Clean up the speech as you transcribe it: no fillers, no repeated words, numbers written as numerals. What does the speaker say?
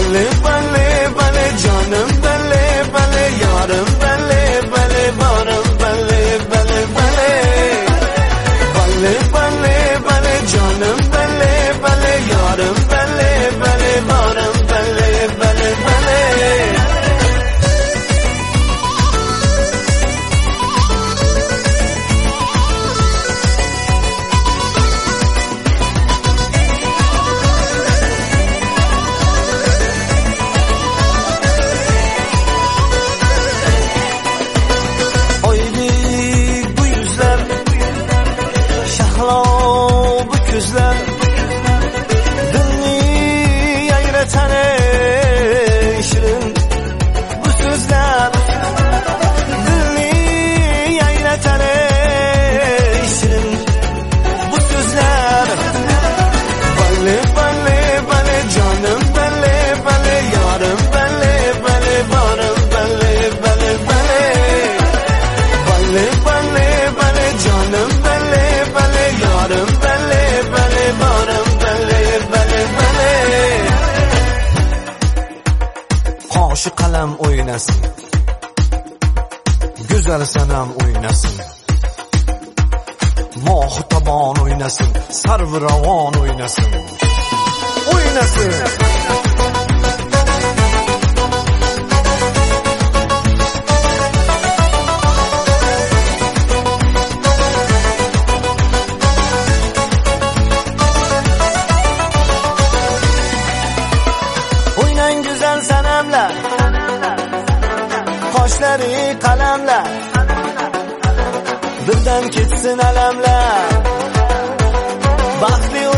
Balle balle balle canım balle balle yarım balle balle varım balle balle balle. Balle balle balle canım balle balle yarım balle balle varım balle balle balle. Qoshi qalam o'ynasin, go'zal sanam o'ynasin, mohi tomon o'ynasin, sarviravon o'ynasin, o'ynasin. O'ynang go'zal sanamlar, qoshlari qalamlar, dildan ketsin alamlar. Baxtli